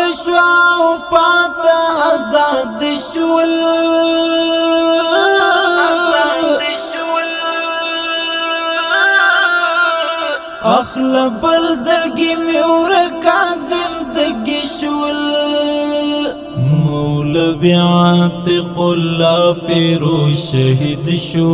شوا او پاتا آزاد شول اخلا بل زړګي مې ورکا زندګي شول مولوي عاتق الله فیروز شهید شو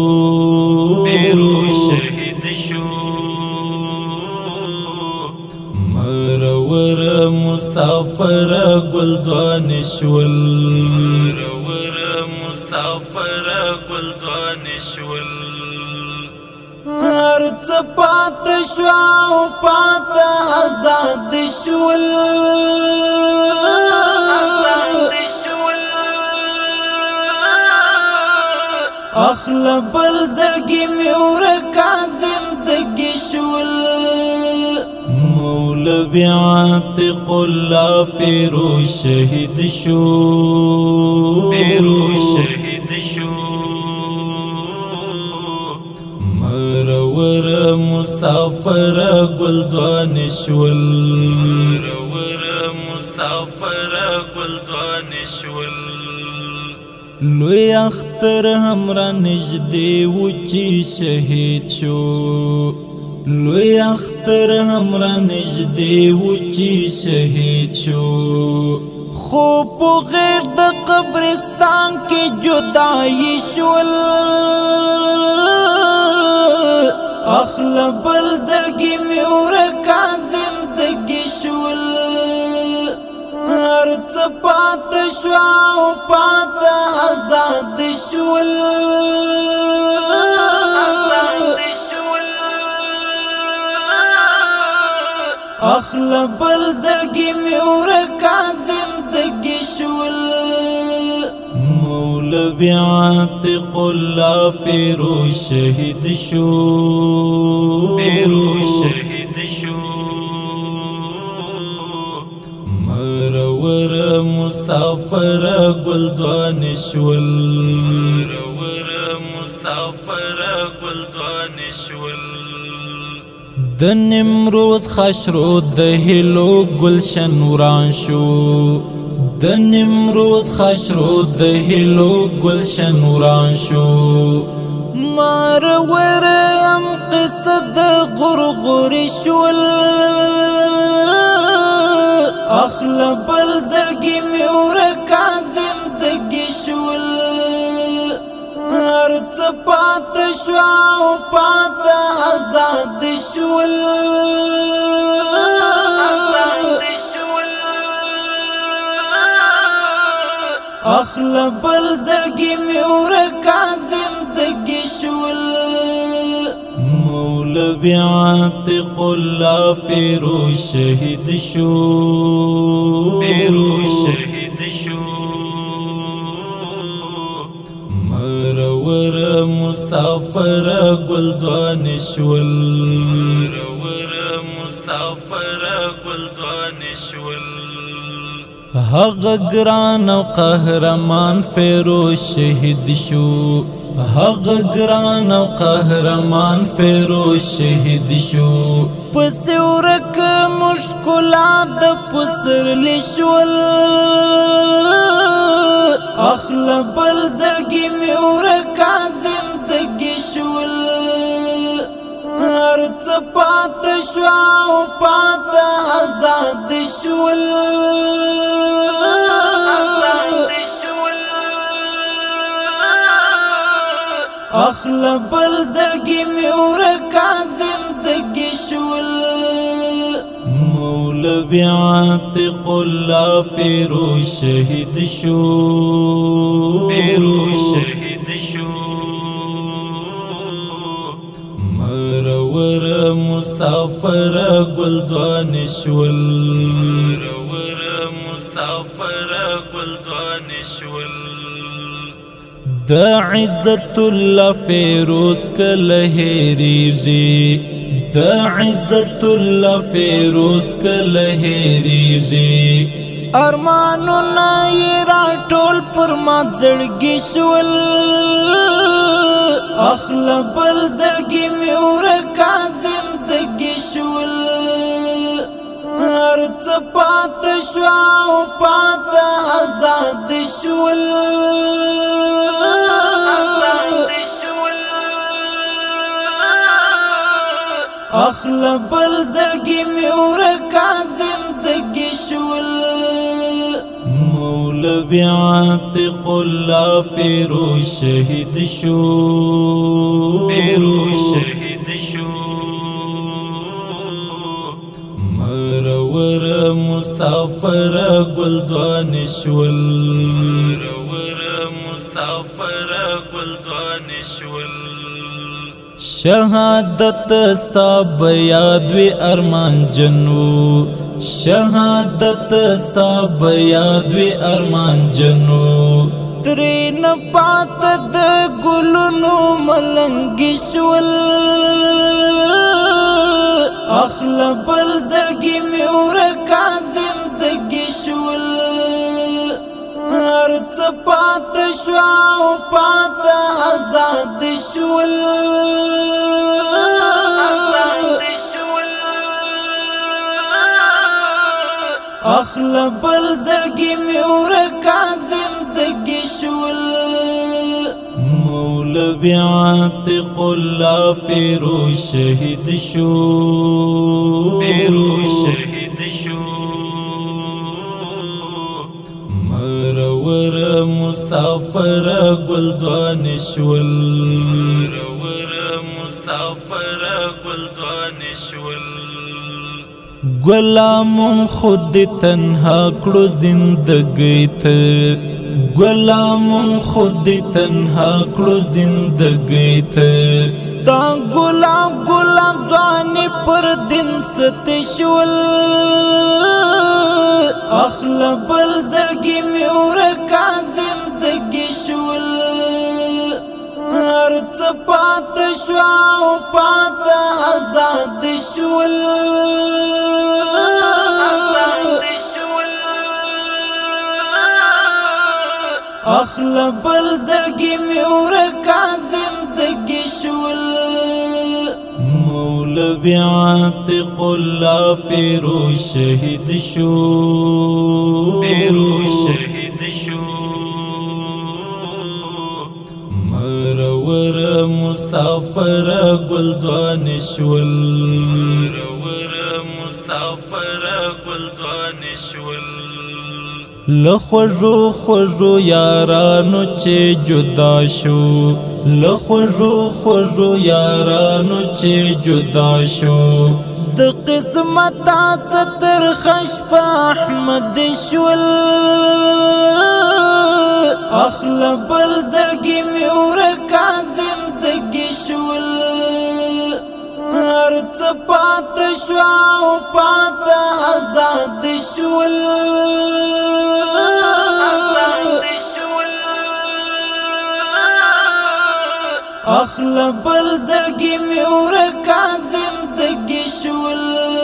مرور مسافر گلدوان شول هر څه پات شوا او پات آزاد شول اخلا بل زړګي مې ورکا زندګي شول مولوي عاتق الله فیروز شهید شو مرور مسافر گلدوان شول لوی اختر همرا نجدی وچی شهید شو لوی اختر همرا نجدی وچی شهید شو خوب غیر د قبرستان کی جدائی شول اخلا بل زړګي مې ورکا زندګي شول هر څه پات شوا او پات آزاد شول اخلا بل زړګي مې ورکا زندګي شول مولوي عاتق الله فیروز شهید شو مرور مسافر گلدوان شول د نمروز خشرو د هلو گلشن وران شو د نمروز خشرو د هلو گلشن وران شو مرور ام قصه د غرغر شول اخلا بل زړګي مې ورکا زندګي شول هر څه پات شوا او پات آزاد شول اخلا بل زړګي مې ورکا زندګي شول مولوي عاتق الله فیروز شهید شو مرور مسافر گلدوان شول هغه ګران او قهرمان فیروز شهید شو هغه ګران او قهرمان فیروز شهید شو پس ورک مشکلات پسر لشول اخلا بل زړګي مې ورکا زندګي شول هر څه پات شوا او پات آزاد شول اخلا بل زړګي مې ورکا زندګي شول مولوي عاتق الله فیروز شهید شو مرور مسافر گلدوان شول د عزت الله فیروز کله هېریږي د عزت الله فیروز کله هېریږي ارمانونه یې راټول پر ما زړګي شول اخلا بل زړګي مې ورکا زندګي شول هر څه پات شوا او پات آزاد شول اخل بل زړګي مې ورکا زندگی شول مولوی عاتق الله فیروز شهید شو مرور مسافر گلدوان شول شهادت ستا بیاد وی ارمان جنو شهادت ستا بیاد وی ارمان جنو ترین پات د ګلونو ملنګ شول اخل بل زړګي مې ورکا زندگی شول هر څه پات شوا او پات آزاد شول اخل بل زړګي مې ورکا زندگی شول مولوی عاتق الله فیروز شهید شو مرور مسافر گلدوان شول غلام خود تنها کړو زندګی ته غلام خود تنها کړو زندګی ته ستا غلام غلام ځواني پر دین ست شول اخل بل زړګي مې ورکا زندگی شول هر څه پات شوا او پات آزاد شول اخل بل زړګي مې ورکا زندگی شول مولوی عاتق الله فیروز شهید شو مرور مسافر گلدوان شول لخوږو خوږو یارانو چې جدا شو لخوږو خوږو یارانو چې جدا شو د قسمت تر خش په احمد شول اخل بل زړګي مې ورکا زندگی شول هر څه پات شوا او پات آزاد شول اخل بل زړګي مې ورکا زندگی شول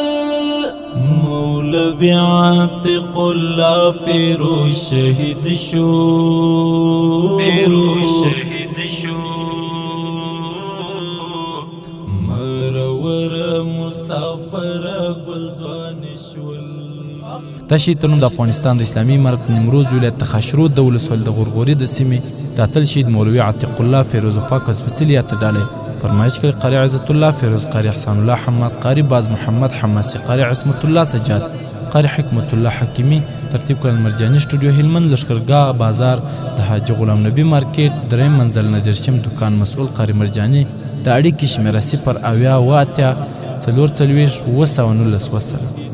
مولوی عاتق الله فیروز شهید شو مرور مسافر گلدوان شول تشي تنو د افغانستان د اسلامي امارت نیمروز ولایت خاشرود د ولسوالۍ د غورغوري د سیمې د اتل شهید مولوي عتیق الله فیروز پاک سپیڅلي اتډاله فرمایش کړي قاری عزت الله فیروز قاری احسان الله حماس قاری باز محمد حماسي قاری عصمت الله سجاد قاری حکمت الله حکیمی ترتیب کړل مرجاني سټوډیو هلمند لشکرګاه بازار د حاجی غلام نبی مارکیټ دریم منزل ندرشم دکان مسؤل قاری مرجاني د اړیکې شمیره 0 اویا واته 4 40 وسونه